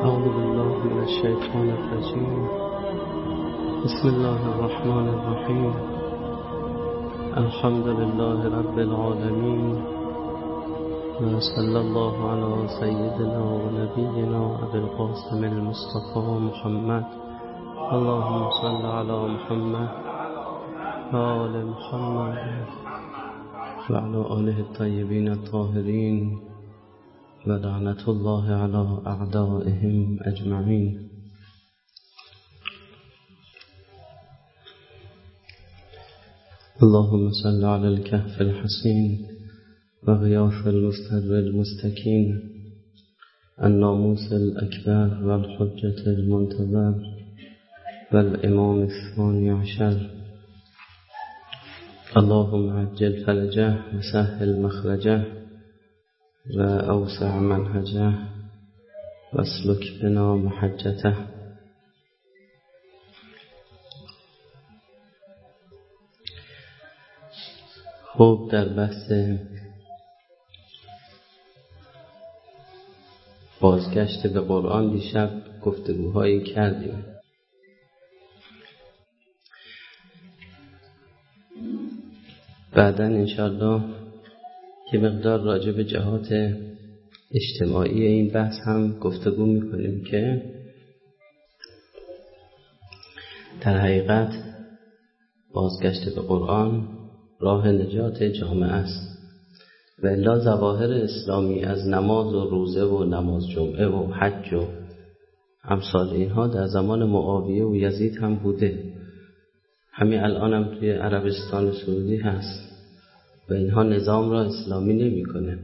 أعوذ بالله من الشيطان الرجيم. بسم الله الرحمن الرحيم. الحمد لله رب العالمين، وصلى الله على سيدنا ونبينا أبي القاسم المصطفى محمد. اللهم صل على محمد وآل محمد وعلى آله الطيبين الطاهرين، ولعنة الله على أعدائهم أجمعين. اللهم صل على الكهف الحسين وغياث المستدر المستكين، الناموس الأكبر والحجة المنتظر والإمام الثاني عشر. اللهم عجل فرجه وسهل مخرجه وأوسع منهجه واسلك بنا محجته. خب، در بحث بازگشت به قرآن دیشب گفتگوهایی کردیم. بعداً انشاءالله که مقدار راجع به جهات اجتماعی این بحث هم گفتگو میکنیم که در حقیقت بازگشت به قرآن راه نجات جامعه است و الا ظواهر اسلامی از نماز و روزه و نماز جمعه و حج و امثال اینها در زمان معاویه و یزید هم بوده. همین الان هم توی عربستان سعودی هست و اینها نظام را اسلامی نمی کنه.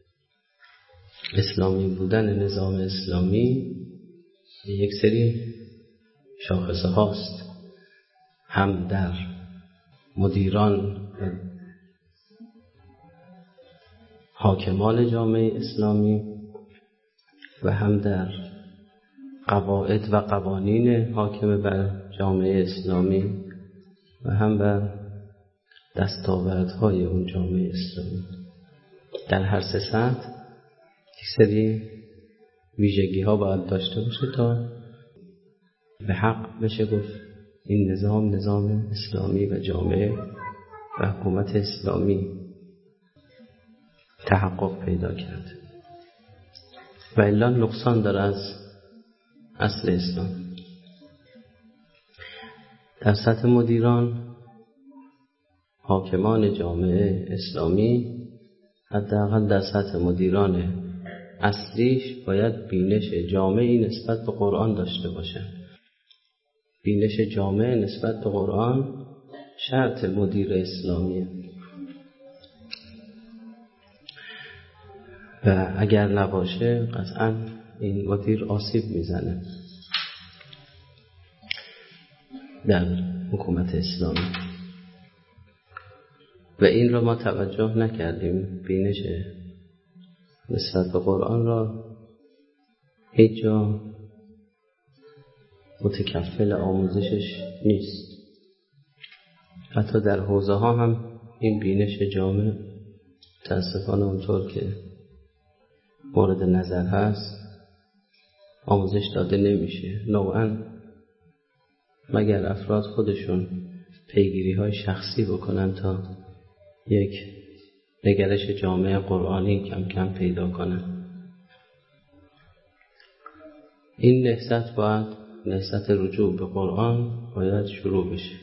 اسلامی بودن نظام اسلامی یک سری شاخصه هاست، هم در مدیران حاکمان جامعه اسلامی و هم در قواعد و قوانین حاکم بر جامعه اسلامی و هم بر دستاوردهای اون جامعه اسلامی. در هر سه سطح یک سری ویژگی ها باید داشته باشه تا به حق بشه گفت این نظام اسلامی و جامعه و حکومت اسلامی تحقق پیدا کرد و الا نقصان داره از اصل اسلام. در سطح مدیران حاکمان جامعه اسلامی، حداقل در سطح مدیران اصلیش باید بینش جامعی نسبت به قرآن داشته باشه. بینش جامعه نسبت به قرآن شرط مدیر اسلامیه و اگر نباشه قطعا این مدیر آسیب میزنه در حکومت اسلامی و این را ما توجه نکردیم. بینش نسبت به قرآن را هیچ جا متکفل آموزشش نیست. حتی در حوزه ها هم این بینش جامع متاسفانه اونطور که مورد نظر هست آموزش داده نمیشه، نوعاً مگر افراد خودشون پیگیری های شخصی بکنن تا یک نگرش جامعه قرآنی کم کم پیدا کنن. این نهضت رجوع به قرآن باید شروع بشه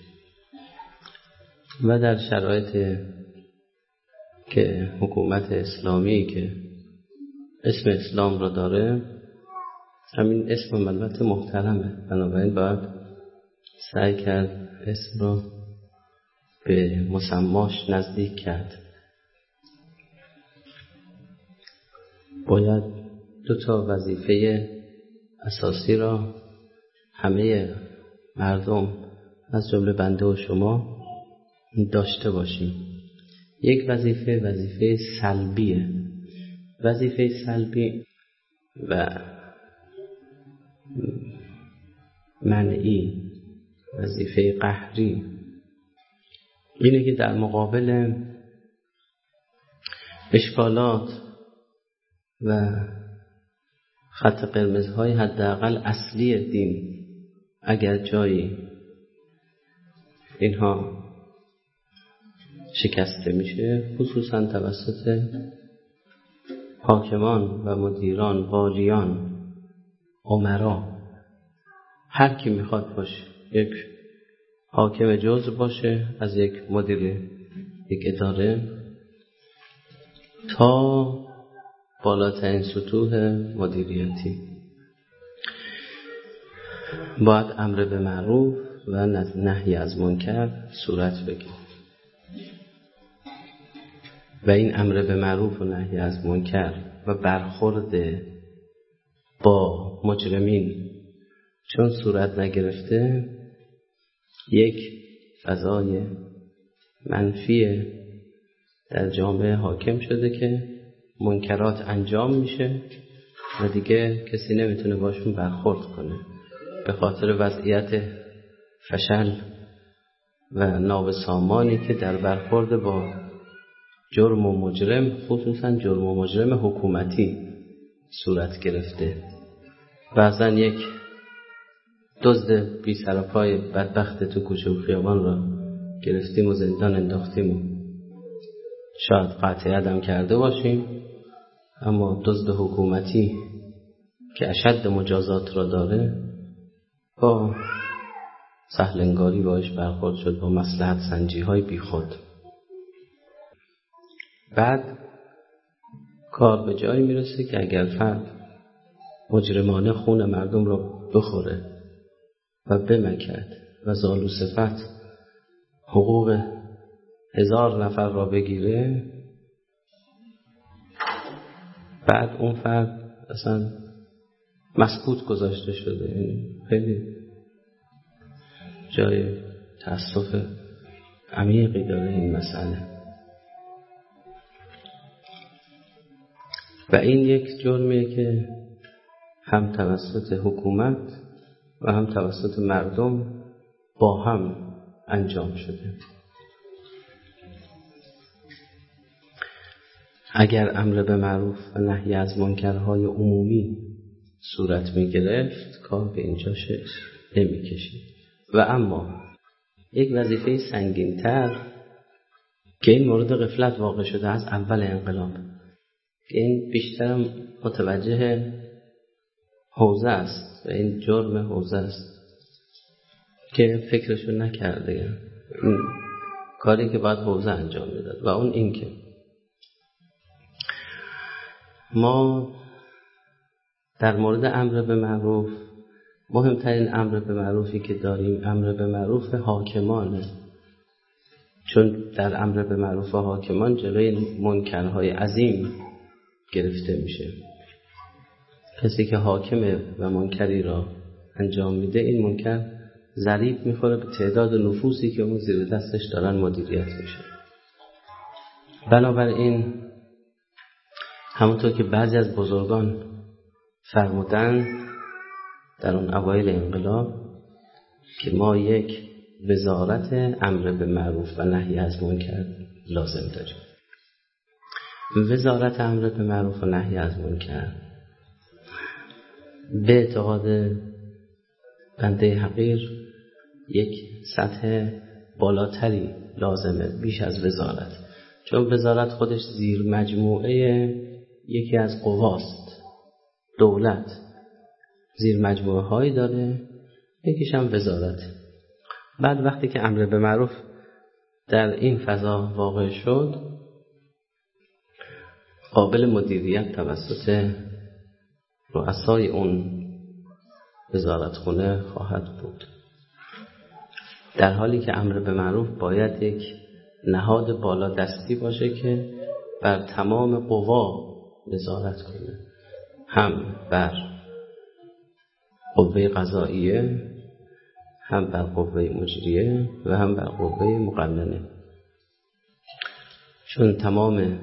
و در شرایط که حکومت اسلامی که اسم اسلام را داره، همین اسم البته محترمه، بنابراین باید سعی کرد اسم را به مسماش نزدیک کرد. باید 2 وظیفه اساسی را همه مردم از جمله بنده و شما داشته باشیم. یک وظیفه سلبیه، وظیفه سلبی و منعی، وظیفه قهری اینه که در مقابل اشکالات و خط قرمزهای حداقل اصلی دین اگر جایی اینها شکسته میشه، خصوصا توسط حاکمان و مدیران، والیان، امرا، هر کی میخواد باشه، یک حاکم جزء باشه از یک مدیر یک اداره تا بالاترین سطوح مدیریتی، باید امر به معروف و نهی از منکر صورت بگیره. و این امر به معروف و نهی از منکر و برخورد با مجرمین چون صورت نگرفته، یک فضای منفی در جامعه حاکم شده که منکرات انجام میشه و دیگه کسی نمیتونه باشون برخورد کنه به خاطر وضعیت فشل و نابسامانی که در برخورد با جرم و مجرم، خصوصا جرم و مجرم حکومتی صورت گرفته. بعضا یک دزد بی سر و پای بدبخت تو کوچه و خیابان را گرفتیم و زندان انداختیم و شاید قطع یدم کرده باشیم، اما دزد حکومتی که اشد مجازات را داره با سهلنگاری باش برخورد شد، با مصلحت سنجی های بی خود. بعد کار به جایی میرسه که اگر فرد مجرمانه خون مردم را بخوره و بمکد و زال و صفت حقوق 1000 نفر را بگیره، بعد اون فرد اصلا مسکوت گذاشته شده. خیلی جای تأسف عمیقی داره این مسئله. و این یک جرمیه که هم توسط حکومت و هم توسط مردم با هم انجام شده. اگر امر به معروف و نهی از منکرهای عمومی صورت می گرفت، کار به اینجا نمی کشید. و اما یک وظیفه سنگین‌تر که این مورد غفلت واقع شده از اول انقلاب، که این بیشتر متوجه حوزه است و این جرم حوزه است که فکرشو نکرده، این کاری که باید حوزه انجام میداد. و اون این که ما در مورد امر به معروف، مهمترین امر به معروفی که داریم امر به معروف حاکمانه، چون در امر به معروف حاکمان جلوی منکرهای عظیم گرفته میشه. کسی که حاکمه و منکری را انجام میده، این منکر ضریب میخوره به تعداد نفوسی که اون زیر دستش دارن مدیریت میشه. بنابراین همونطور که بعضی از بزرگان فرمودن در اون اوایل انقلاب که ما یک وزارت امر به معروف و نهی از منکر لازم داریم. وزارت امر به معروف و نهی از منکر به اعتقاد بنده حقیر یک سطح بالاتری لازمه بیش از وزارت، چون وزارت خودش زیر مجموعه یکی از قواست. دولت زیر مجموعه هایی داره، یکیش هم وزارت. بعد وقتی که امر به معروف در این فضا واقع شد، قابل مدیریت توسط رؤسای اون وزارتخونه خواهد بود، در حالی که امر به معروف باید یک نهاد بالا دستی باشه که بر تمام قوا نظارت کنه، هم بر قوه قضاییه، هم بر قوه مجریه و هم بر قوه مقننه، چون تمام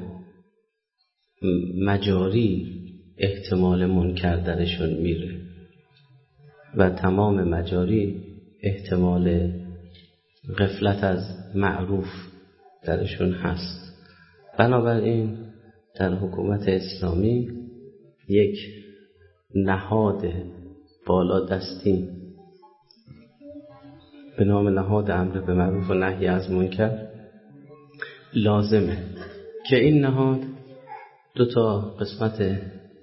مجاری احتمال منکر درشون میره و تمام مجاری احتمال غفلت از معروف درشون هست. بنابراین در حکومت اسلامی یک نهاد بالا دستی به نام نهاد امر به معروف و نهی از منکر لازمه که این نهاد 2 قسمت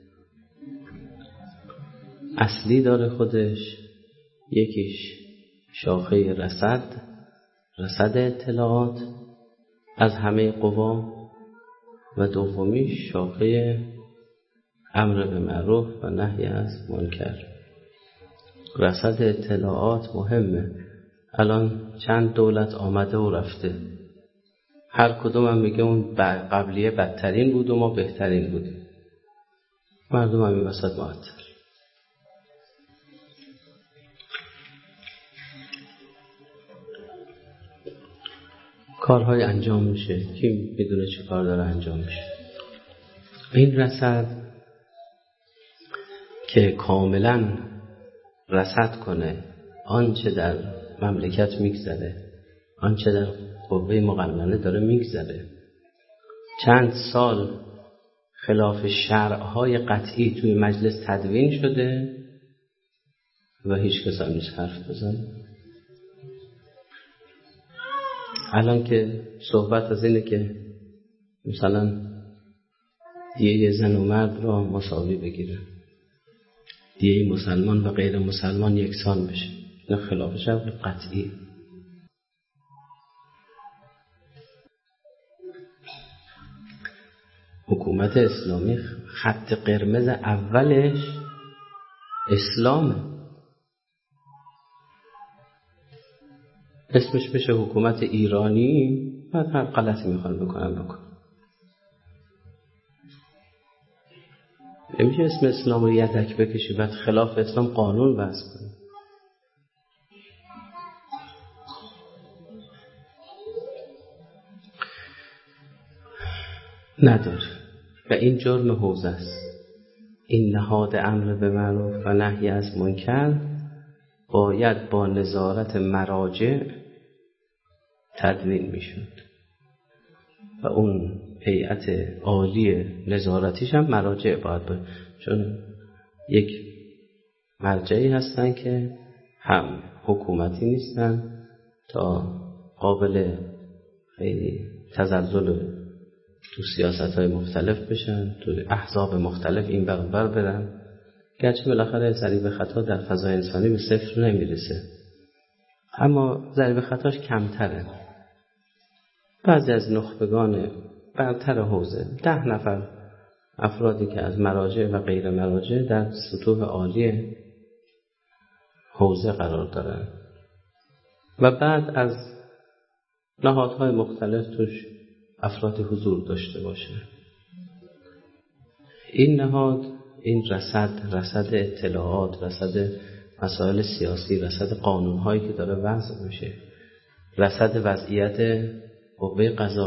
اصلی داره خودش. یکیش شاخه رصد اطلاعات از همه قوا و دومیش شاخه امر به معروف و نهی از منکر. رصد اطلاعات مهمه. الان چند دولت آمده و رفته، هر کدوم هم میگه اون قبلیه بدترین بود و ما بهترین بودیم، مردم هم این وسط معطل. کارهای انجام میشه، کی میدونه چه کار داره انجام میشه. این رصد که کاملا رصد کنه آنچه در مملکت میگذره، آنچه در قوه مقننه داره میگذره، چند سال خلاف شرعهای قطعی توی مجلس تدوین شده و هیچ کس هم نیست حرف بزنه. الان که صحبت از اینه که مثلا دیه زن و مرد را مساوی بگیره، دیه مسلمان و غیر مسلمان یکسان بشه، نه خلاف شرع قطعی. حکومت اسلامی خط قرمز اولش اسلامه. اسمش بشه حکومت ایرانی، بعد هر غلطی میخوان بکن. نمیشه اسم اسلام رو یدک بکشی بعد خلاف اسلام قانون وضع کنی. نداره و این جرم حوزه است. این نهاد امر به معروف و نهی از منکر باید با نظارت مراجع تدوین میشد و اون هیئت عالی نظارتیش هم مراجع باید بود، چون یک مرجعی هستن که هم حکومتی نیستن تا قابل خیلی تزلزل تو سیاست‌های مختلف بشن، تو احزاب مختلف این بر برن، گرچه بالاخره ضریب خطا در فضای انسانی به 0 نمیرسه، اما ضریب خطاش کمتره. بعضی از نخبگان برتر حوزه 10 نفر افرادی که از مراجع و غیر مراجع در سطوح عالی حوزه قرار دارن و بعد از نهادهای مختلف توش افرادی حضور داشته باشه. این نهاد، این رصد اطلاعات، رصد مسائل سیاسی، رصد قانونهایی که داره وضع میشه، رصد وضعیت قوه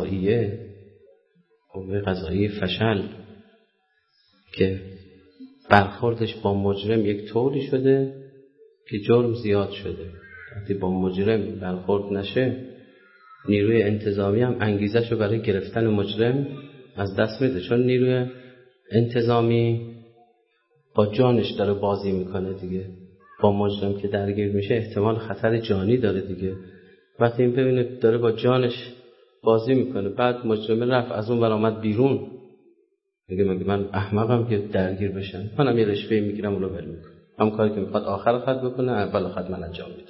قضاییه فشل که برخوردش با مجرم یک طوری شده که جرم زیاد شده. وقتی با مجرم برخورد نشه، نیروی انتظامی هم انگیزشو برای گرفتن مجرم از دست میده، چون نیروی انتظامی با جانش داره بازی میکنه دیگه. با مجرم که درگیر میشه احتمال خطر جانی داره دیگه. وقتی این ببینه داره با جانش بازی میکنه، بعد مجرم رفت از اون ور آمد بیرون، میگه من احمقم که درگیر بشم، منم یه رشوه میگیرم اونو ول میکنم. هم کاری که میخواد آخر خط بکنه، اول خط من انجام میدم.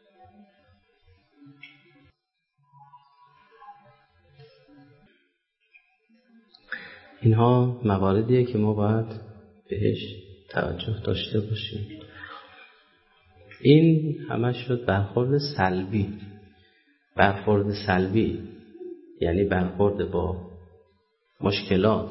اینها مواردیه که ما باید بهش توجه داشته باشیم. این همش شد برخورد سلبی، یعنی برخورد با مشکلات.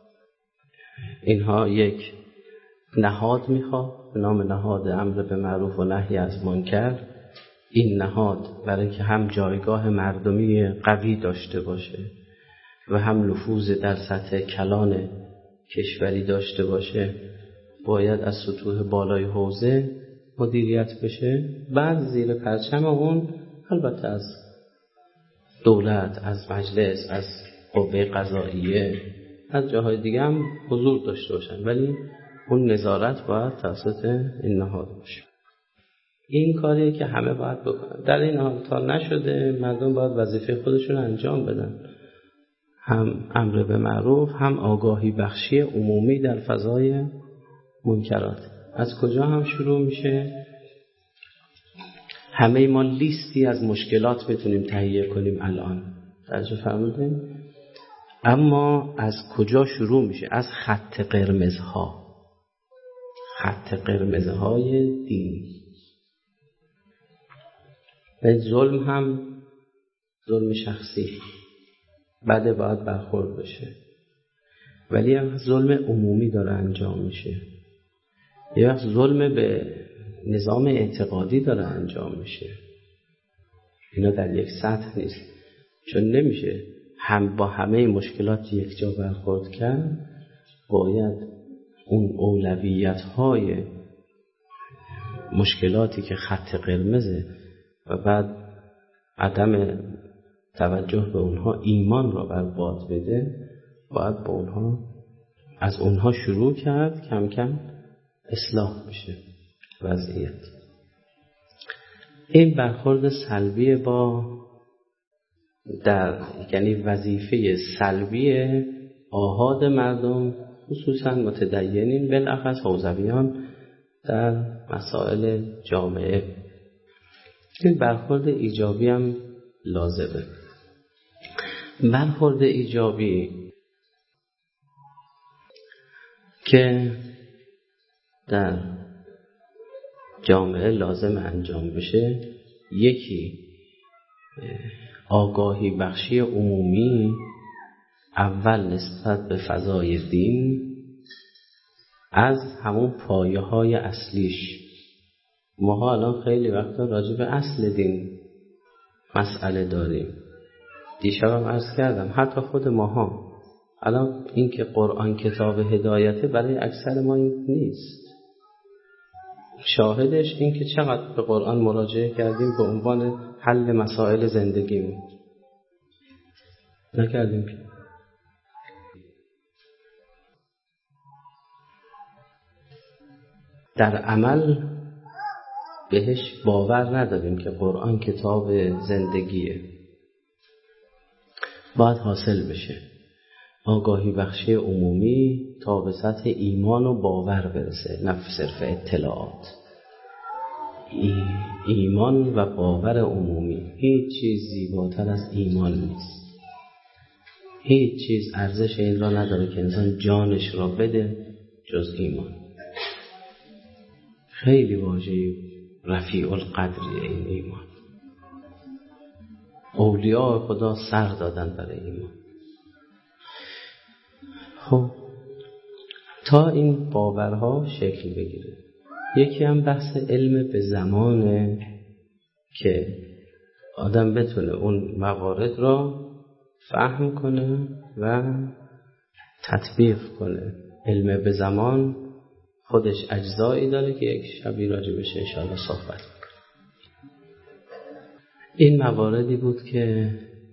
اینها یک نهاد میخواد به نام نهاد امر به معروف و نهی از منکر. این نهاد برای که هم جایگاه مردمی قوی داشته باشه و هم نفوذ در سطح کلان کشوری داشته باشه، باید از سطوح بالای حوزه مدیریت بشه. بعد زیر پرچم اون البته از دولت، از مجلس، از قوه قضاییه، از جاهای دیگه هم حضور داشته باشن، ولی اون نظارت باید توسط این نهاد باشه. این کاریه که همه باید بکنن. در این حال تا نشده مردم باید وظیفه خودشون انجام بدن، هم امر به معروف، هم آگاهی بخشی عمومی در فضای منکرات. از کجا هم شروع میشه؟ همه ما لیستی از مشکلات میتونیم تهیه کنیم الان، توجه فرمودین؟ اما از کجا شروع میشه؟ از خط قرمزها، خط قرمزهای دین. و ظلم هم ظلم شخصی بعد باید برخورد بشه، ولی هم ظلم عمومی داره انجام میشه، یه وقت ظلم به نظام اعتقادی داره انجام میشه. اینا در یک سطح نیست، چون نمیشه هم با همه مشکلات یک جا برخورد کرد. باید اون اولویت‌های مشکلاتی که خط قرمزه و بعد عدم توجه به اونها ایمان را بر باد بده، باید با اونها از اونها شروع کرد، کم کم اصلاح بشه وضعیت. این برخورد سلبی با یعنی وظیفه سلبی آحاد مردم، خصوصا متدینین بالاخص حوزویان در مسائل جامعه. این برخورد ایجابی هم لازمه. برخورد ایجابی که در جامعه لازم انجام بشه، یکی آگاهی بخشی عمومی، اول نسبت به فضای دین از همون پایه های اصلیش. ما الان خیلی وقتا راجع به اصل دین مسئله داریم. دیشبم عرض کردم حتی خود ماها الان این که قرآن کتاب هدایته برای اکثر ما این نیست. شاهدش این که چقدر به قرآن مراجعه کردیم به عنوان حل مسائل زندگیمون. نکردیم که در عمل بهش باور نداریم که قرآن کتاب زندگیه. باید حاصل بشه آگاهی بخشی عمومی تا به سطح ایمان و باور برسه، نه صرف اطلاعات. ایمان و باور عمومی. هیچ چیز زیباتر از ایمان نیست. هیچ چیز ارزش این را نداره که انسان جانش را بده جز ایمان. خیلی واژه رفیع القدریه این ایمان. اولیاء خدا سر دادن برای ایمان. خب تا این باورها شکل بگیره، یکی هم بحث علم به زمانه که آدم بتونه اون موارد را فهم کنه و تطبیق کنه. علم به زمان خودش اجزایی داره که یک شبی راجع بهش انشاءالله صحبت میکنه. این مواردی بود که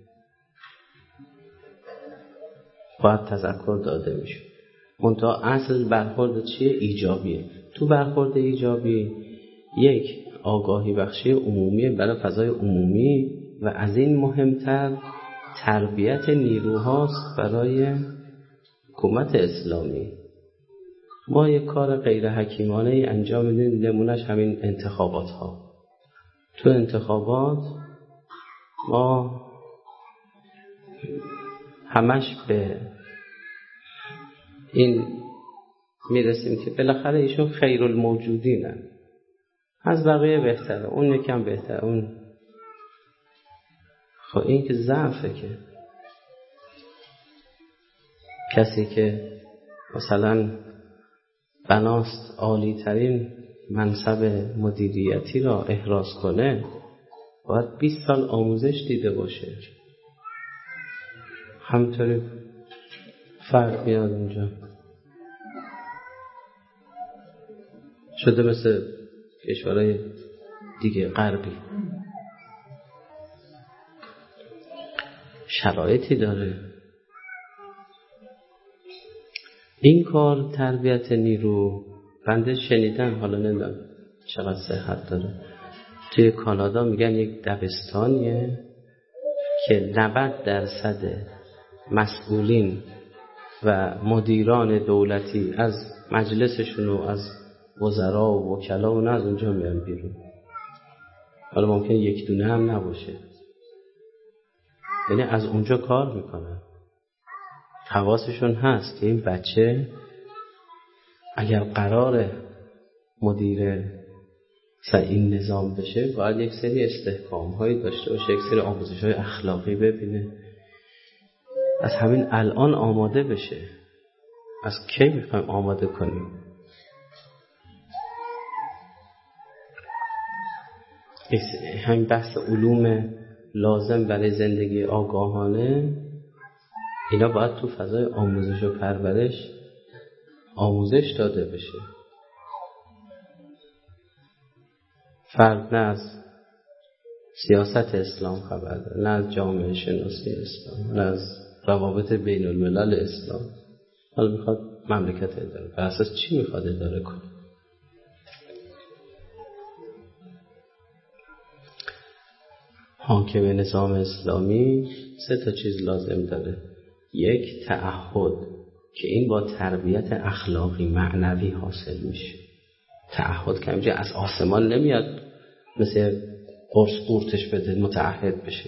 باید تذکر داده میشه. منتها اصل برخورد چیه؟ ایجابیه. تو برخورد ایجابی یک آگاهی بخشی عمومی برای فضای عمومی و از این مهمتر تربیت نیروهاست برای حکومت اسلامی. ما یک کار غیر حکیمانه انجام میدیم، نمونش همین انتخابات ها. تو انتخابات ما همش به این میرسیم که بالاخره ایشون خیر الموجودینن، از بقیه بهتره، اون یکم بهتره، اون. خب این که ضعفه. که کسی که مثلا بناست عالی ترین منصب مدیریتی را احراز کنه باید 20 سال آموزش دیده باشه. همطوری فرق میاد اونجا. شده مثل کشورهای دیگه غربی، شرایطی داره. این کار تربیت نیرو بنده شنیدم، حالا نمیدونم چقدر صحت داره، توی کانادا میگن یک دبستانیه که 90% مسئولین و مدیران دولتی از مجلسشون و از وزرا و وکلا و نه از اونجا میان بیرون. حالا ممکنه یک دونه هم نباشه، یعنی از اونجا کار میکنن. حواسشون هست که این بچه اگر قراره مدیر این نظام بشه باید یک سری استحکام هایی داشته باشه، یک سری آموزش های اخلاقی ببینه، از همین الان آماده بشه. از کی میخوایم آماده کنیم؟ همین بحث علوم لازم برای زندگی آگاهانه، اینا باید تو فضای آموزش و پرورش آموزش داده بشه. فرد نه از سیاست اسلام خبر داره، نه از جامعه شناسی اسلام، نه از روابط بین الملل اسلام. حالا میخواد مملکت اداره، بر اساس چی میخواد اداره کنه؟ حاکم نظام اسلامی 3 چیز لازم داره. 1 تعهد، که این با تربیت اخلاقی معنوی حاصل میشه. تعهد که اینجا از آسمان نمیاد مثل قرص قورتش بده متعهد بشه.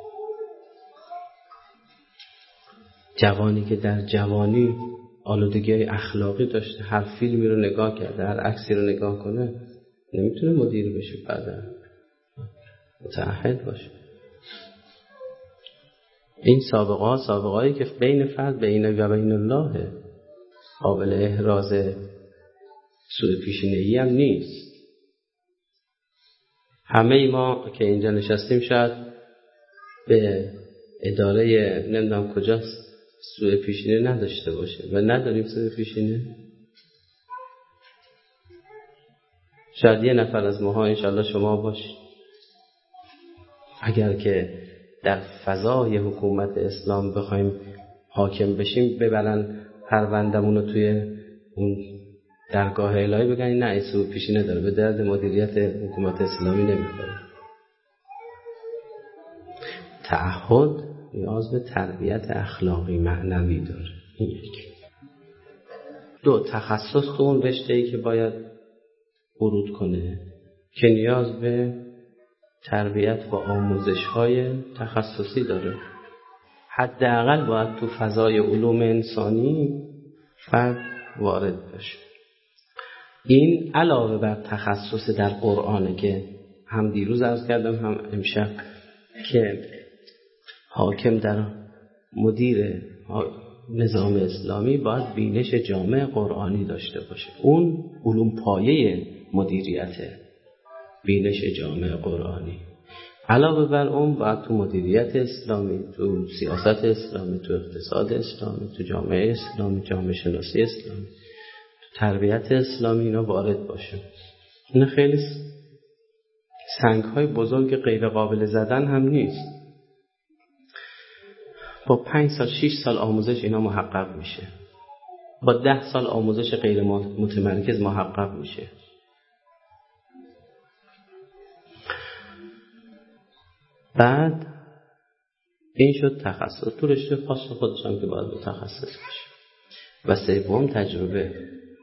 جوانی که در جوانی آلودگی اخلاقی داشته، هر فیلمی رو نگاه کرده، هر عکسی رو نگاه کنه، نمیتونه مدیر بشه، بعدا متعهد باشه. این سابقه‌ای که بین فرد بین و بین الله قابل احراز سوء پیشینه‌ای هم نیست. همه ما که اینجا نشستیم شاید به اداره نمیدونم کجاست سوء پیشینه نداشته باشه و نداریم سوء پیشینه. شاید 1 نفر از ماها انشالله شما باشید. اگر که در فضای حکومت اسلام بخوایم حاکم بشیم، ببرن پروندمون رو توی اون درگاه الهی، بگن نه این سوء پیشینه داره، به درد مدیریت حکومت اسلامی نمیخوره. تعهد نیاز به تربیت اخلاقی معنوی داره. این 1. 2 تخصص تو اون رشته‌ای که باید ورود کنه که نیاز به تربیت و آموزش‌های تخصصی داره. حداقل باید تو فضای علوم انسانی فرد وارد بشه. این علاوه بر تخصص در قرآنه که هم دیروز عرض کردم هم امشب، که حاکم در مدیر نظام اسلامی باید بینش جامع قرآنی داشته باشه. اون علوم پایه مدیریته، بینش جامع قرآنی. علاوه بر اون باید تو مدیریت اسلامی، تو سیاست اسلامی، تو اقتصاد اسلامی، تو جامعه اسلامی، جامعه شناسی اسلامی، تو تربیت اسلامی اینا وارد باشه. این خیلی سنگ‌های بزرگ غیر قابل زدن هم نیست. با 5 سال 6 سال آموزش اینا محقق میشه. با 10 سال آموزش غیر متمرکز محقق میشه. بعد این شد تخصص، تو رشته خاص خودش هم که باید متخصص بشه. و 3 تجربه.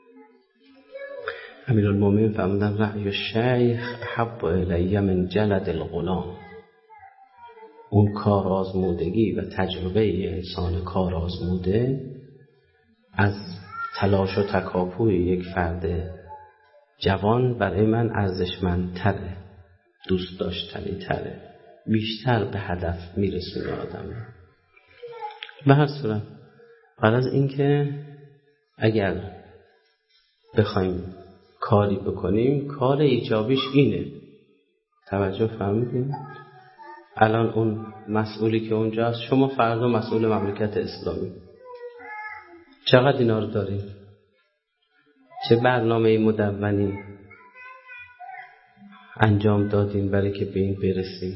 امیرالمومنین فرمودن رأی الشیخ احب الی من جلد الغلام. اون کار آزمودگی و تجربه انسان کار آزموده از تلاش و تکاپوی یک فرد جوان برای من ارزشمندتره، دوست داشتنی تره، بیشتر به هدف میرسونه آدم. به هر صورت بعد از اینکه اگر بخوایم کاری بکنیم، کار ایجابیش اینه. توجه فرمودین؟ الان اون مسئولی که اونجاست، شما فردا مسئول مملکت اسلامی، چقدر اینا رو داریم؟ چه برنامه مدونی انجام دادین برای که به این برسیم؟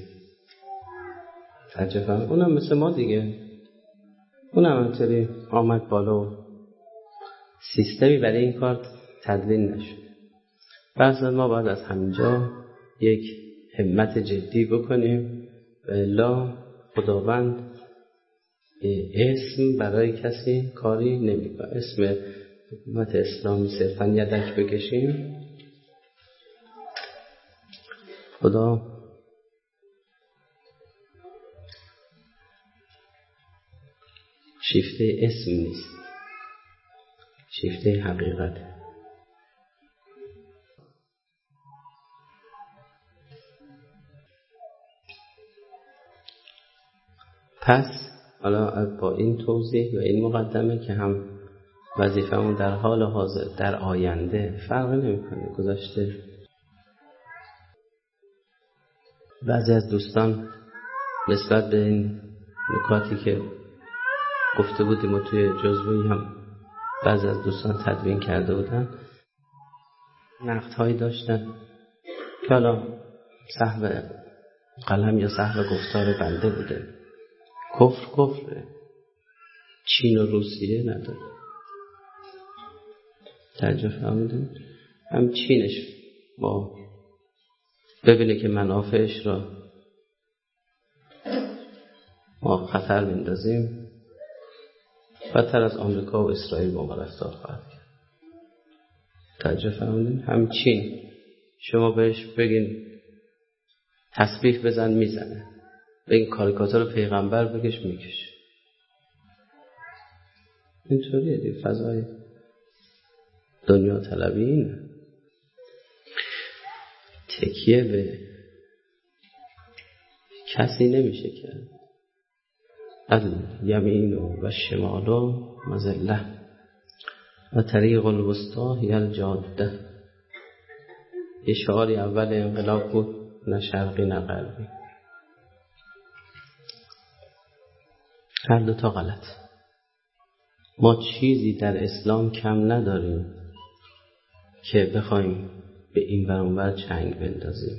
توجه فرمودین؟ اونم مثل ما دیگه، اونم همطوری آمد بالا و سیستمی برای این کار تدوین نشد. پس ما باید از همینجا یک همت جدی بکنیم و الا خداوند اسم برای کسی کاری نمیکنه. اسم حکومت اسلامی صرفا یدک بکشیم، خدا شیفته اسم نیست، شیفته حقیقت. پس حالا با این توضیح و این مقدمه که هم وظیفه‌مون در حال حاضر در آینده فرقی نمی‌کنه گذشته. بعضی از دوستان نسبت به این نکاتی که گفته بودیم و توی جزوه‌ای هم بعضی از دوستان تدوین کرده بودن نقدهایی داشتن که حالا سهو قلم یا سهو گفتار بنده بوده. کفره، چین و روسیه نداره. توجه فرمودید؟ هم چینش با ببینه که منافعش را ما خطر میندازیم، بدتر از آمریکا و اسرائیل با ما رفتار خواهد کرد. توجه فرمودید؟ هم چین شما بهش بگین تسبیح بزن میزنه، بگین کاریکاتور پیغمبر بکش میکشه. اینطوریه دیگه فضای دنیا طلبی اینه. تکیه به کسی نمیشه کرد. الیمین و شمال و مذله و طریق الوسطی هی الجاده. یه شعاری اول انقلاب بود، نه شرقی نه غربی، هر دو تا غلط. ما چیزی در اسلام کم نداریم که بخوایم به این ور اون ور چنگ بندازیم.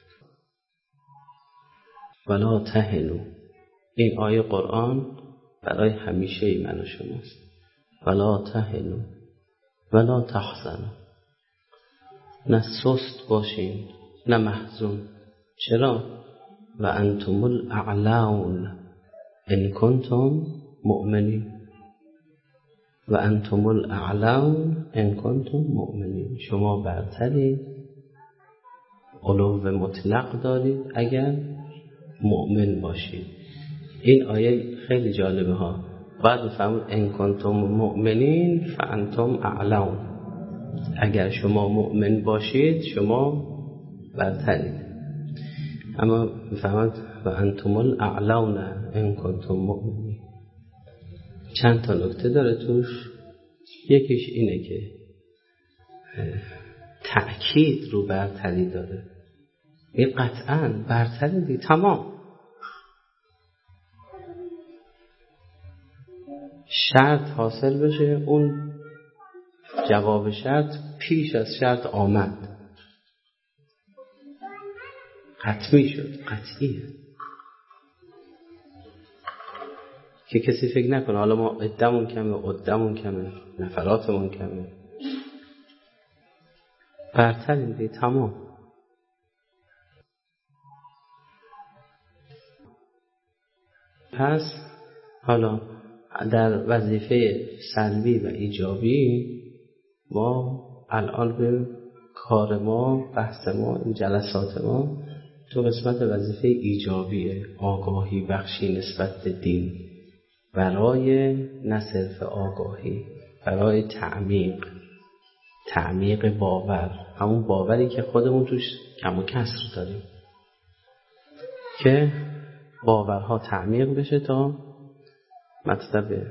ولا تهنوا، این آیه قرآن برای همیشه ای من و شماست. ولا تهنوا ولا تحزنوا، نه سست باشین نه محزون. چرا؟ و انتم الاعلون ان کنتم مؤمنین. و انتم الاعلون ان کنتم مؤمنین، شما برترید، علو مطلق دارید اگر مؤمن باشید. این آیه خیلی جالبه ها. بعد میفهمید ان کنتم مؤمنین فانتم اعلون، اگر شما مؤمن باشید شما برترید. اما میفهمید و انتم الاعلون ان کنتم مؤمنین. چند تا نکته داره توش. یکیش اینه که تأکید رو برتری داره. این قطعاً برتری دی تمام. شرط حاصل بشه، اون جواب شرط پیش از شرط آمد، حتمی شد، قطعیه. که کسی فکر نکنه حالا ما عدمون کمه نفراتمون کمه، برتریم دیگه تمام. پس حالا در وظیفه سلبی و ایجابی ما الان به کار ما، بحث ما، این جلسات ما تو قسمت وظیفه ایجابیه، آگاهی بخشی نسبت به دین، برای نه صرف آگاهی، برای تعمیق باور، همون باوری که خودمون توش کم و کسر داریم، که باورها تعمیق بشه تا مطلب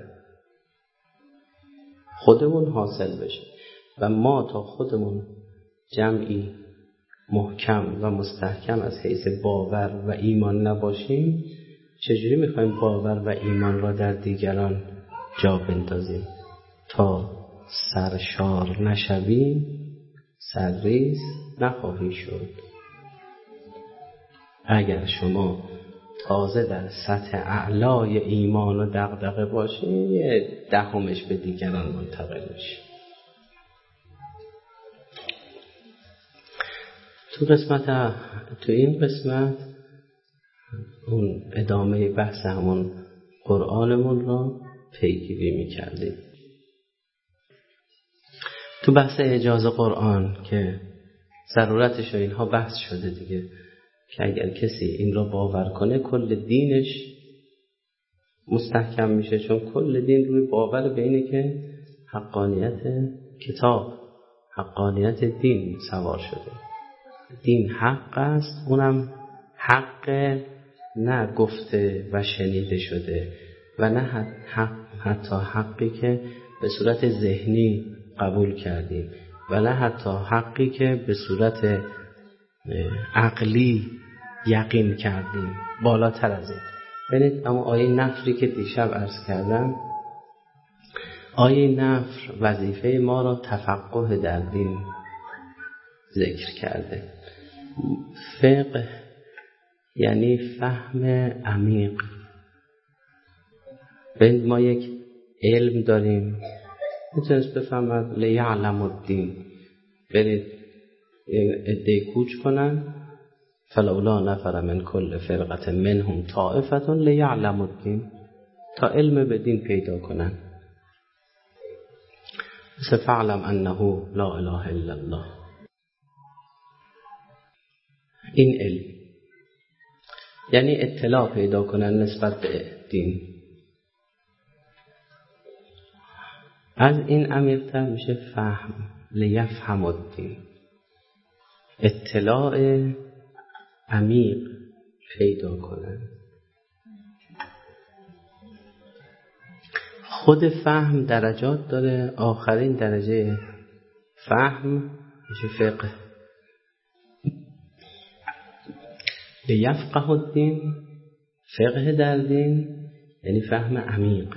خودمون حاصل بشه. و ما تا خودمون جمعی محکم و مستحکم از حیث باور و ایمان نباشیم، چجوری میخوایم باور و ایمان را در دیگران جا بندازیم؟ تا سرشار نشویم سرریز نخواهی شد. اگر شما تازه در سطح اعلای ایمان و دغدغه باشی، یه دهمش به دیگران منتقل میشه. تو این قسمت اون ادامه بحث همون قرآنمون را پیگیری می‌کردیم. تو بحث اعجاز قرآن که ضرورتش و اینها بحث شده دیگه، که اگر کسی این را باور کنه کل دینش مستحکم میشه، چون کل دین روی باور به اینه که حقانیت کتاب، حقانیت دین سوار شده. دین حق است، اونم حق نه گفته و شنیده شده و نه حتی حقی که به صورت ذهنی قبول کردیم و نه حتی حقی که به صورت عقلی یقین کردیم، بالاتر از این. ببینید اما آیه نفری که دیشب عرض کردم، آیه نفر وظیفه ما را تفقه در دین ذکر کرده. فقه یعنی فهم عمیق. ببینید ما یک علم داریم میتونست بفهمد لیعلم الدین، برید عده کوچ کنن فلولا نفر من کل فرقه منهم طائفه لیعلم الدین، تا علم به دین پیدا کنن. فاعلم انه لا اله الا الله. این علم یعنی اطلاع پیدا کنن نسبت به دین. از این عمیق‌تر میشه فهم، لیفهم الدین، اطلاع عمیق پیدا کنن. خود فهم درجات داره، آخرین درجه فهم میشه فقه. لیفقه الدین، فقه در دین یعنی فهم عمیق.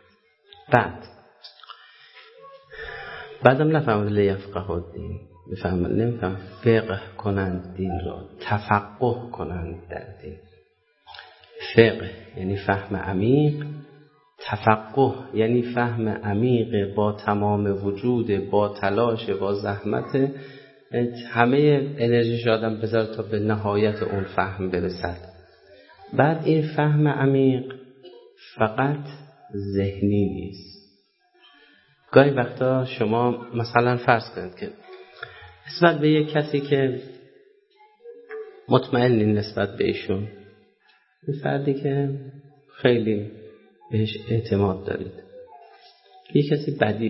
بعدم نفهمد لیفقه الدین، نمیفهم فقه کنند دین را، تفقه کنند در دین. فقه یعنی فهم عمیق، تفقه یعنی فهم عمیق با تمام وجود، با تلاش، با زحمت، همه انرژیش آدم بذاره تا به نهایت اون فهم برسد. بعد این فهم عمیق فقط ذهنی نیست. گاهی وقتا شما مثلا فرض کنید که نسبت به یک کسی که مطمئنین نسبت به ایشون، این فردی که خیلی بهش اعتماد دارید، یک کسی بدی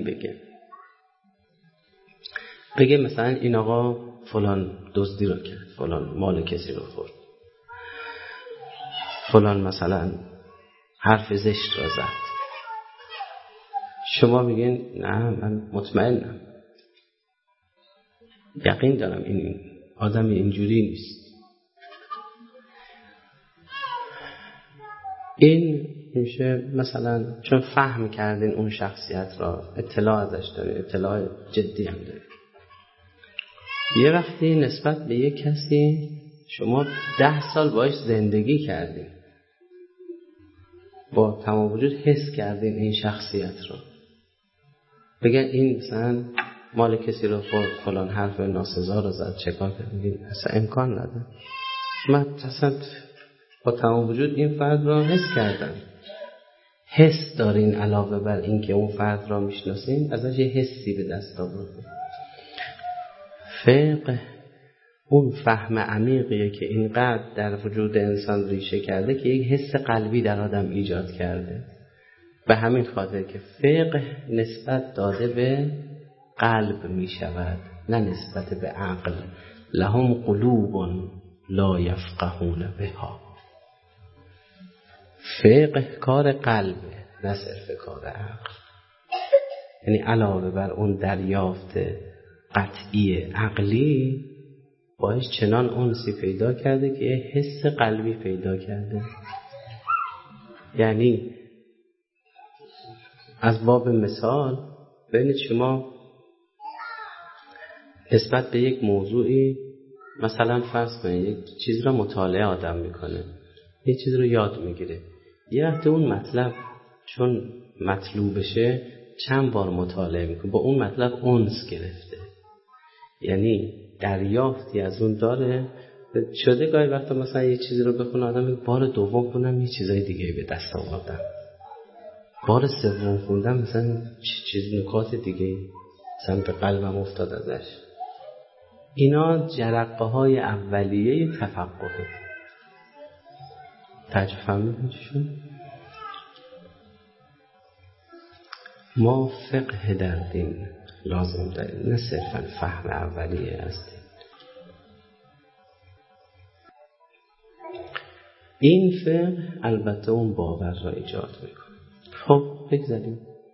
بگه مثلا این آقا فلان دزدی رو کرد، فلان مال کسی رو خورد، فلان مثلا حرف زشت رو زد. شما میگین نه من مطمئنم، یقین دارم این آدم اینجوری نیست. این میشه مثلا چون فهم کردین اون شخصیت را، اطلاع ازش داره، اطلاع جدی هم داره. یه وقتی نسبت به یک کسی شما 10 سال باش زندگی کردین، با تمام وجود حس کردین این شخصیت رو، بگن این مثلا مال کسی رو خورد، فلان حرف ناسزا رو زد، چکار کرد، میگین اصلا امکان نداره. من اصلا با تمام وجود این فرد رو حس کردم. حس دارین علاوه بر این که اون فرد را میشناسین، ازش یه حسی به دست آوردین. فقه اون فهم عمیقیه که اینقدر در وجود انسان ریشه کرده که یک حس قلبی در آدم ایجاد کرده. به همین خاطر که فقه نسبت داده به قلب می شود، نه نسبت به عقل. لهم قلوب لا یفقهون بها. فقه کار قلبه، نه صرف کار عقل. یعنی علاوه بر اون دریافت قطعی عقلی، باعث چنان انسی پیدا کرده که یه حس قلبی پیدا کرده. یعنی از باب مثال ببینید شما نسبت به یک موضوعی مثلا فرض کنید یک چیز را مطالعه آدم میکنه، یک چیز رو یاد میگیره، یه وقت اون مطلب چون مطلوبشه چند بار مطالعه میکنه، با اون مطلب انس گرفته. یعنی دریافتی از اون داره. شده گاهی وقتا مثلا یه چیزی رو بخونه آدم بار دوم خوندم یه چیزای دیگه به دست آوردم، بار سوم خوندم مثلا چیز نکات دیگه مثلا به قلبم افتاد ازش. اینا جرقه های اولیه تفقه. تعجب فهمیدین چیشون؟ ما فقه در دین لازم داریم، نه صرفا فهم اولیه از دین. این فقه البته اون باور را ایجاد میکنه. خب بگذاریم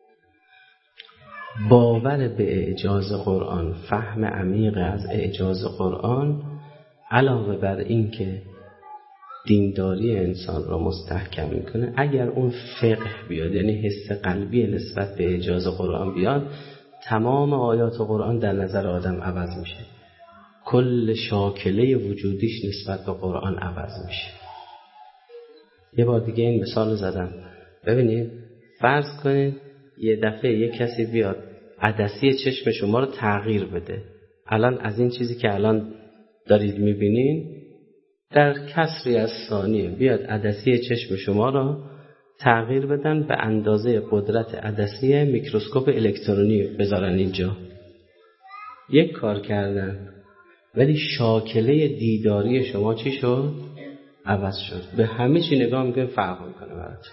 باور به اعجاز قرآن، فهم عمیق از اعجاز قرآن، علاوه بر این که دینداری انسان را مستحکم میکنه، اگر اون فقه بیاد، یعنی حس قلبی نسبت به اعجاز قرآن بیاد، تمام آیات قرآن در نظر آدم عوض میشه، کل شاکله وجودیش نسبت به قرآن عوض میشه. یه بار دیگه این مثال زدم. ببینید فرض کنید یه دفعه یه کسی بیاد عدسی چشم شما رو تغییر بده. الان از این چیزی که الان دارید میبینین در کسری از ثانیه بیاد عدسی چشم شما رو تغییر بدن به اندازه قدرت عدسی میکروسکوپ الکترونی بذارن اینجا. یک کار کردن، ولی شاکله دیداری شما چی شد؟ عوض شد. به همه چی نگاه میکنه فرق میکنه براتون.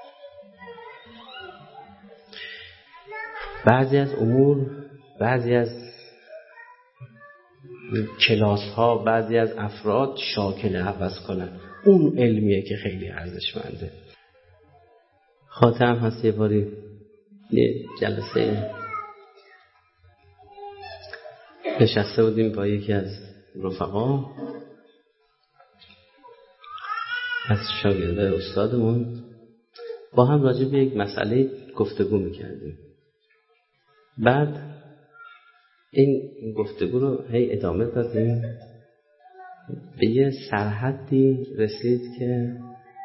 بعضی از امور، بعضی از کلاس ها، بعضی از افراد شاکله عوض کنن. اون علمیه که خیلی ارزشمنده. خاطرم هست یه باری یه جلسه نشسته بودیم با یکی از رفقا از شاگردای استادمون، با هم راجع به یک مسئله گفتگو میکردیم. بعد این گفتگو رو هی ادامه دادیم، به یه سرحدی رسید که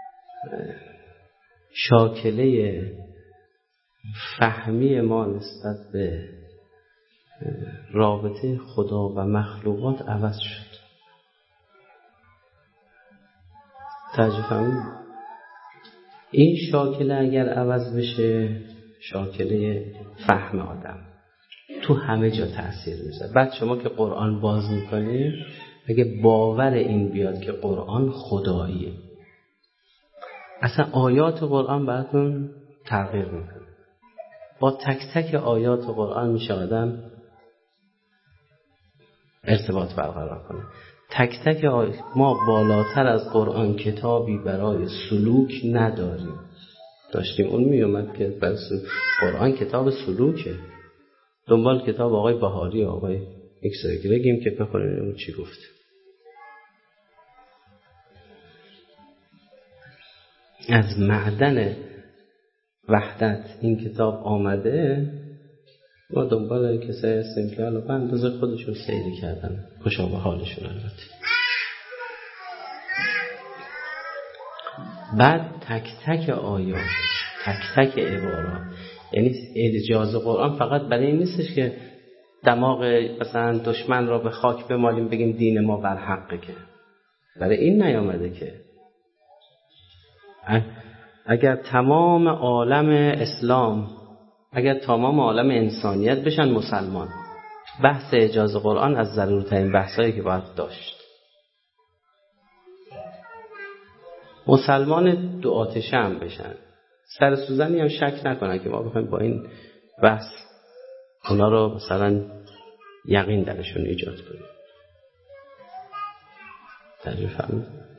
شاکله فهمی ما نسبت به رابطه خدا و مخلوقات عوض شد. تعجب فهمید؟ این شاکله اگر عوض بشه، شاکله فهم آدم تو همه جا تأثیر میذاره. بعد شما که قرآن باز میکنید، اگه باور این بیاد که قرآن خداییه، اصلا آیات قرآن براتون تغییر میکنه. با تک تک آیات قرآن میشه آدم ارتباط برقرار کنه. تک تک ما بالاتر از قرآن کتابی برای سلوک نداریم. داشتیم اون میومد که برای قرآن کتاب سلوکه. دنبال کتاب آقای بهاری، آقای اکسایی بگیم که بخونیم اون چی گفت. از معدن وحدت این کتاب آمده، ما دنبال کسای هستیم که حالا به اندازه خودشون سیری کردن، خوشا به حالشون. البته بعد تک تک آیات، تک تک عبارات، یعنی اعجاز قرآن فقط برای این نیستش که دماغ مثلا دشمن را به خاک بمالیم بگیم دین ما بر حقه، که برای این نیامده. که اگر تمام عالم اسلام، اگر تمام عالم انسانیت بشن مسلمان، بحث اعجاز قرآن از ضرورترین بحثایی که باید داشت. مسلمان دو آتشه هم بشن، سر سوزنی هم شک نکنن که ما بخوایم با این بحث اونا رو مثلا یقین درشون ایجاد کنیم. تجربه فهمید؟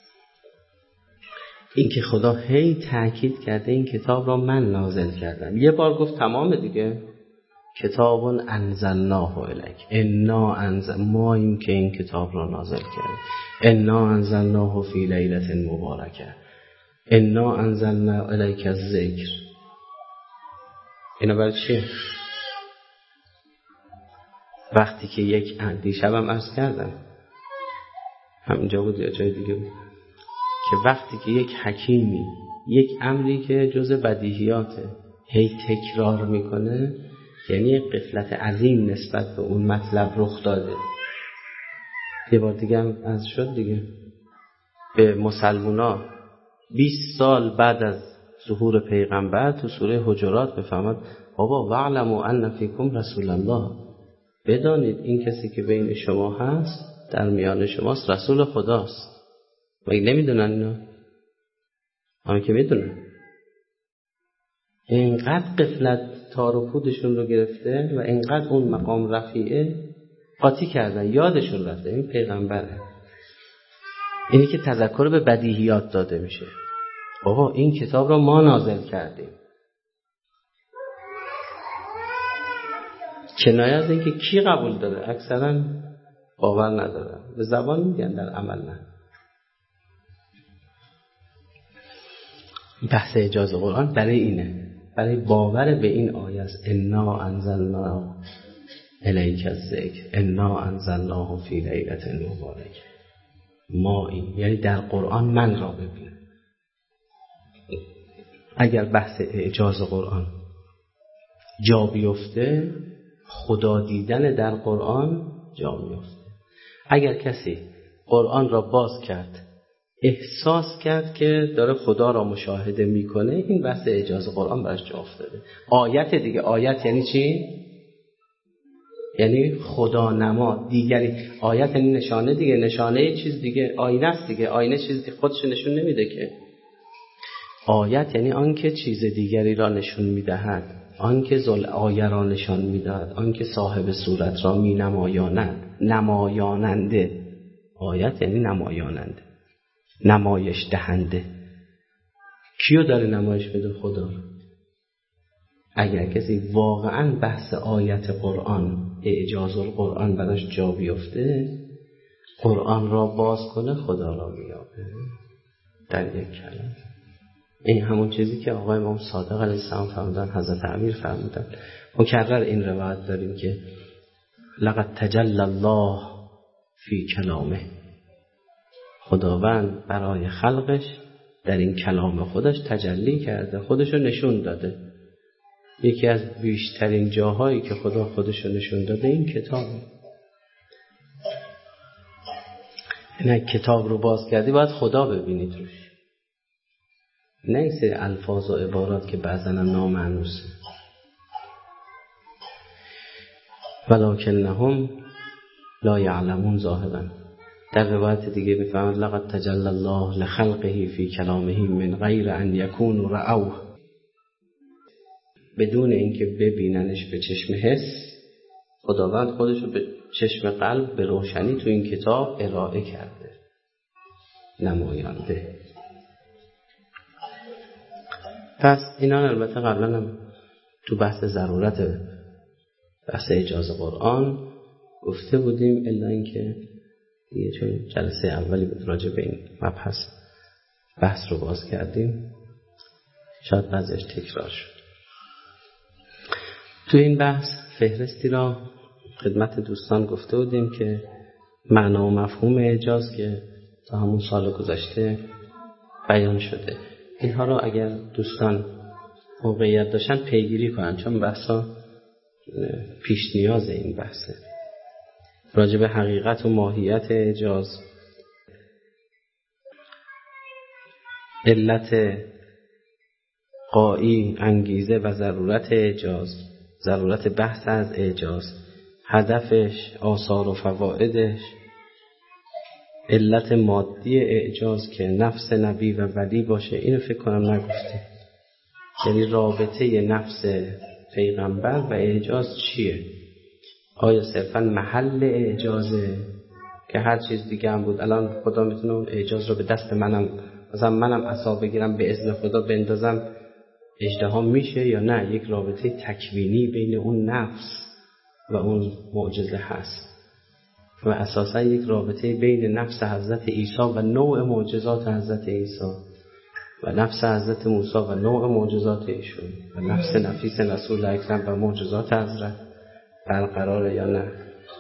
این که خدا هی تأکید کرده این کتاب را من نازل کردم. یه بار گفت تمام دیگه، کتاب انزلناه الیک، انا انزل، ما این که این کتاب را نازل کردیم، انا انزلناه فی لیلة مبارکه، انا انزلنا الیک الذکر. اینا برای چیه؟ وقتی که یک دیشبم عرض کردم، همینجا بود یا جای دیگه بود، که وقتی که یک حکیمی یک امری که جز بدیهیاته هی تکرار میکنه، یعنی یک غفلت عظیم نسبت به اون مطلب رخ داده. یه بار دیگه هم از شد دیگه، به مسلمونا 20 سال بعد از ظهور پیغمبر تو سوره حجرات بفرماد بابا وَاعْلَمُوا أَنَّ فِيكُمْ رسول الله، بدانید این کسی که بین شما هست در میان شماست رسول خداست. و این نمیدونن اینا؟ همه که میدونن. اینقدر غفلت تار و پودشون رو گرفته و اینقدر اون مقام رفیعه قاطی کردن، یادشون رفته این پیغمبره. اینی که تذکر به بدیهیات داده میشه. بابا این کتاب رو ما نازل کردیم. کنایه از این که کی قبول داره؟ اکثرا باور نداره. به زبان میگن، در عمل نه. بحث اعجاز قرآن برای اینه، برای باور به این آیه است. انا انزلنا الیک الذکر انا انزلناه فی لیلة مبارکه. ما این یعنی در قرآن من را ببین. اگر بحث اعجاز قرآن جا بیفته، خدا دیدن در قرآن جا میفته. اگر کسی قرآن را باز کرد، احساس کرد که داره خدا را مشاهده میکنه، این بحث اعجاز قرآن براش جا افتاده. آیت دیگه، آیت یعنی چی؟ یعنی خدا نما دیگری. آیت یعنی نشانه دیگه، نشانه چیز دیگه، آینه است دیگه، آینه چیز دیگه خودش نشون نمیده که. آیت یعنی آنکه چیز دیگری را نشون میدهد، آنکه آیه را نشان میدهد، آنکه صاحب صورت را می نمایاند، نمایاننده. آیت یعنی نمایاننده، نمایش دهنده. کیو داره نمایش بده؟ خدا رو. اگر کسی واقعا بحث آیت قرآن، اعجاز القرآن براش جا بیفته، قرآن را باز کنه، خدا را میابه در یک کلمه. این همون چیزی که آقای امام صادق علیه السلام فرمودن، حضرت امیر فرمودن. مکرر این روایت داریم که لقد تجلی الله فی کلامه، خداوند برای خلقش در این کلام خودش تجلی کرده، خودشو نشون داده. یکی از بیشترین جاهایی که خدا خودشو نشون داده این کتابه. این کتاب رو باز کردی باید خدا ببینید روش، نه این سری الفاظ و عبارات که بعضا هم نامعنوسه. ولکنهم لا یعلمون ظاهرا. در روایت دیگه میفهمد لقد تجلی الله لخلقه فی کلامه من غیر ان یکونوا رأوه، بدون اینکه ببیننش به چشم حس، خداوند خودش رو به چشم قلب به روشنی تو این کتاب ارائه کرده، نمایانده. پس اینا البته قبلا هم تو بحث ضرورت بحث اعجاز قرآن گفته بودیم، الا اینکه دیگه چون جلسه اولی بود راجع به این مبحث بحث رو باز کردیم، شاید بعضیش تکرار شد. تو این بحث فهرستی را خدمت دوستان گفته بودیم که معنا و مفهوم اعجاز که تا همون سال گذشته بیان شده. اینها را اگر دوستان موقعیت داشتن پیگیری کنن، چون بحثا پیش نیاز این بحثه. راجع به حقیقت و ماهیت اعجاز، علت غایی، انگیزه و ضرورت اعجاز، ضرورت بحث از اعجاز، هدفش، آثار و فوائدش، علت مادی اعجاز که نفس نبی و ولی باشه. اینو فکر کنم نگفتیم. یعنی رابطه نفس پیغمبر و اعجاز چیه؟ آیا صرفا محل اعجازه که هر چیز دیگه هم بود الان خدا میتونه اون اعجاز رو به دست منم، مثلا منم عصا بگیرم به اذن خدا بندازم اژدها میشه، یا نه یک رابطه تکوینی بین اون نفس و اون معجزه هست و اساسا یک رابطه بین نفس حضرت عیسی و نوع معجزات حضرت عیسی و نفس حضرت موسی و نوع معجزات ایشون و نفس نفیس رسول اکرم و معجزات حضرت برقراره یا نه.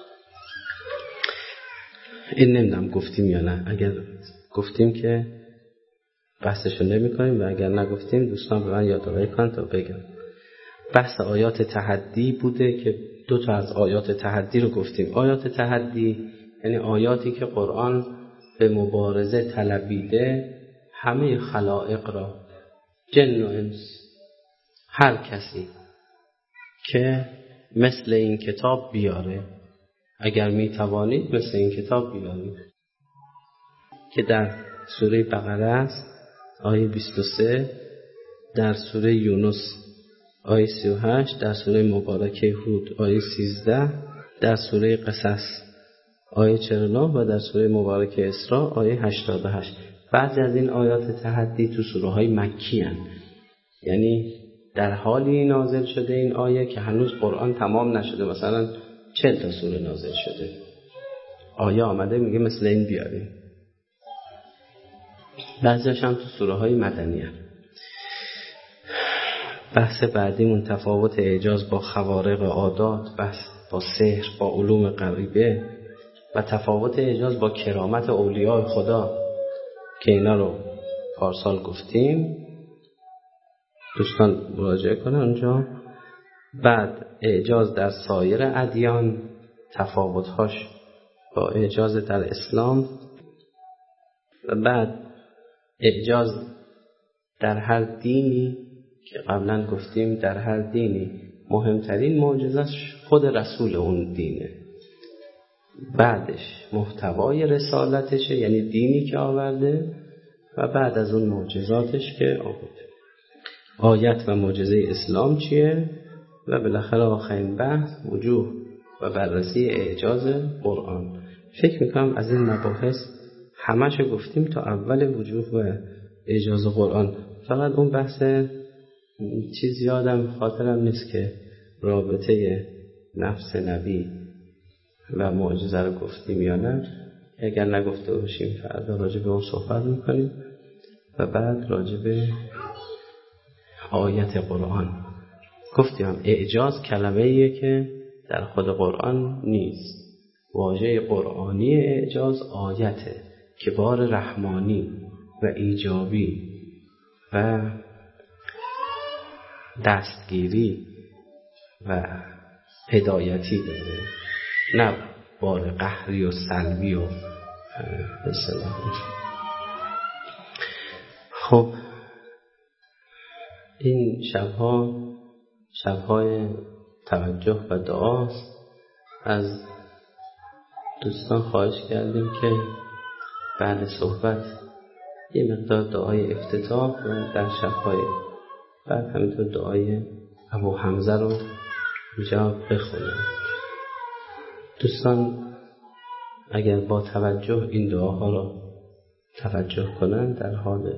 این نمیدونم گفتیم یا نه. اگر گفتیم که بحثشو نمی کنیم و اگر نگفتیم دوستان به من یادآوری کنن تا بگم. بحث آیات تحدی بوده که 2 تا از آیات تحدی رو گفتیم. آیات تحدی یعنی آیاتی که قرآن به مبارزه طلبیده همه خلائق را، جن و انس، هر کسی که مثل این کتاب بیاره، اگر می توانید مثل این کتاب بیارید، که در سوره بقره است آیه 23، در سوره یونس آیه 38، در سوره مبارکه هود آیه 13، در سوره قصص آیه 49 و در سوره مبارکه اسراء آیه 88. بعضی از این آیات تحدی تو سوره های مکی هستند، یعنی در حالی نازل شده این آیه که هنوز قرآن تمام نشده، مثلا 40 تا سوره نازل شده، آیه آمده میگه مثل این بیاریم. بعضیش هم تو سوره های مدنی هست. بحث بعدیمون تفاوت اعجاز با خوارق عادات، بحث با سحر، با علوم غریبه و تفاوت اعجاز با کرامت اولیاء خدا که اینا رو پارسال گفتیم، دوستان مراجعه کنن اونجا. بعد اعجاز در سایر ادیان، تفاوت‌هاش با اعجاز در اسلام، و بعد اعجاز در هر دینی که قبلا گفتیم در هر دینی مهمترین معجزش خود رسول اون دینه، بعدش محتوای رسالتشه یعنی دینی که آورده، و بعد از اون معجزاتش که آورده. آیت و معجزه اسلام چیه؟ و بالاخره آخرین بحث وجوه و بررسی اعجاز قرآن. فکر میکنم از این مباحث همش گفتیم تا اول وجوه و اعجاز قرآن. فقط اون بحث چیز یادم خاطرم نیست که رابطه نفس نبی و معجزه رو گفتیم یا نه. اگر نگفته باشیم فردا راجع به اون صحبت میکنیم و بعد راجع به آیت قرآن. گفتیم اعجاز کلمه ایه که در خود قرآن نیست. واژه قرآنی اعجاز آیته که بار رحمانی و ایجابی و دستگیری و هدایتی داره، نه بار قهری و سلبی و اصطلاح. خب این شبهای توجه و دعاست. از دوستان خواهش کردیم که بعد صحبت یه مقدار دعای افتتاح و در شبهای بعد همینطور دعای ابو حمزه رو اینجا بخونم. دوستان اگر با توجه این دعاها رو توجه کنن، در حال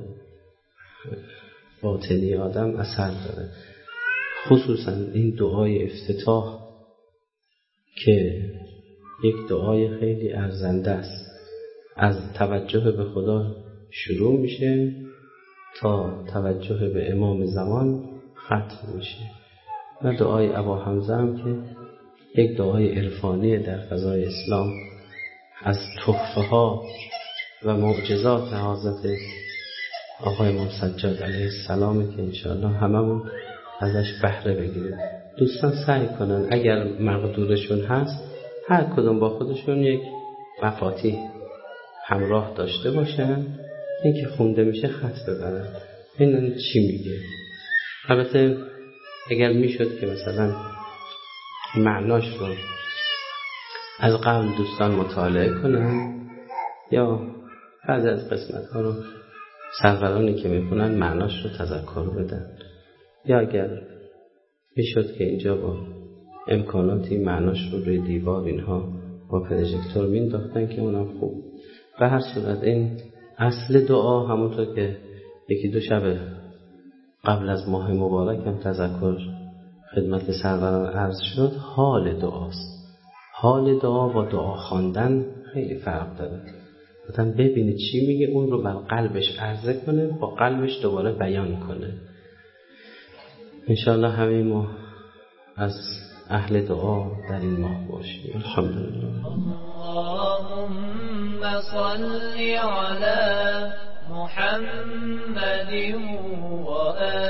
باطنی آدم اثر داره. خصوصا این دعای افتتاح که یک دعای خیلی ارزنده است، از توجه به خدا شروع میشه تا توجه به امام زمان ختم میشه. و دعای ابو حمزه هم که یک دعای عرفانی در فضای اسلام از تحفه ها و معجزات حضرت آقای امام سجاد علیه السلام که انشاءالله هممون ازش بهره بگیریم. دوستان سعی کنن اگر مقدورشون هست هر کدوم با خودشون یک مفاتیح همراه داشته باشن، این که خونده میشه خط ببرن ببینن چی میگه. البته اگر میشد که مثلا معناش رو از قبل دوستان مطالعه کنن یا بعضی از قسمت ها رو سرورانی که میخونن معناش رو تذکر بدن، یا اگر میشد که اینجا با امکاناتی معناش رو روی دیوار اینها با پروژکتور مینداختن که اونم خوب. به هر صورت این اصل دعا همونطور که یکی دو شب قبل از ماه مبارک هم تذکر خدمت سروران عرض شد، حال دعاست. حال دعا با دعا خواندن خیلی فرق داره. آدم ببینه چی میگه، اون رو بر قلبش عرضه کنه، با قلبش دوباره بیان کنه. انشاءالله همین ما از اهل دعا در این ماه باشیم. الحمدلله. اللهم صل على محمد و